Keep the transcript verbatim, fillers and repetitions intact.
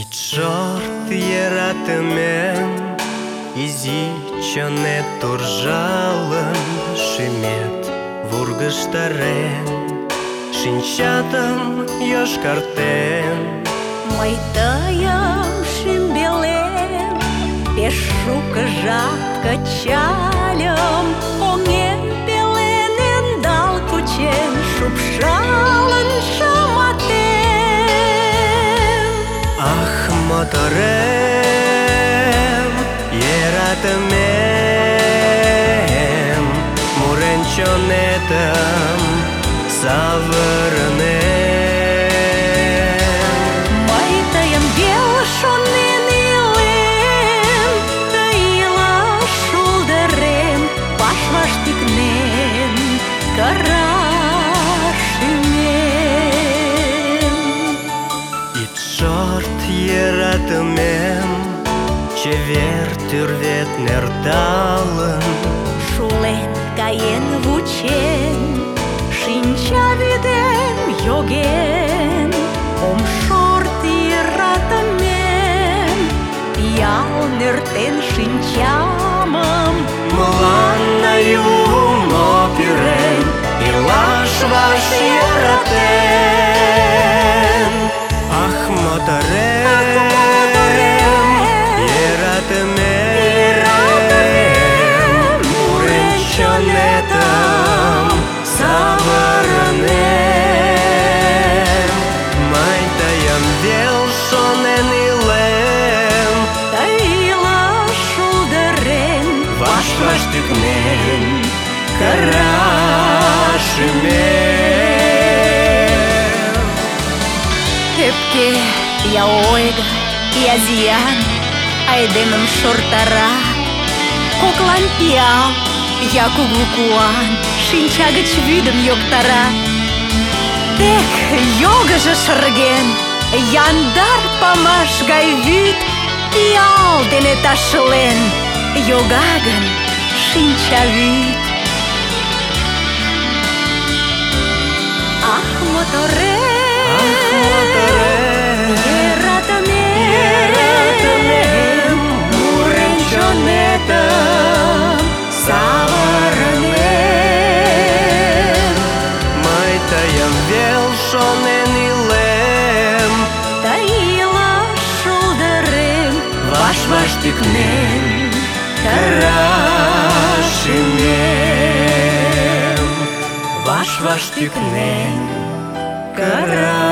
І чорт яратымен изи чоне туржалын шемет вургыштарен шинчатым йошкартен. Мый тыйым шӱмбелем пеш шуко жап кычальым, оҥем пелен ӧндал кучен, шупшалын шыматен. Ах, моторем, йӧратымем, мурен чонетым савырынем. Мый тыйым вел шонен илем, тый илаш шулдырем ваш-ваш тӱкнен кыра шӱмем. И чорт яратымем, чевер тӱрвет нӧрталын, Шулен каен вучен, шинчавӱдем йоген. Ом шорт йӧратымем, пиал нӧртен шинчамым. мыланна юмо пӱрен, илаш ваш йӧратен. Ах, моторем, йӧратымем, мурен чонетым савырынем. Мый тыйым вел шонен илем, Тый илаш шулдырем ваш-ваш тӱкнен кыра шӱмем. Öпке я ойго, я зиян айдемым шортара. Коклан пиал, я кугу куан шинча гыч вӱдым йоктара. Тек йогыжо шырген, яндар памаш гай вӱд пиал дене ташлен йога гын шинчавӱд. Ах, моторем, йӧратымем, мурен чонетым савырынем. Мый тыйым вел шонен илем, тый илаш шулдырем ваш-ваш тӱкнен кыра шӱмем. Ваш-ваш тӱкнен кыра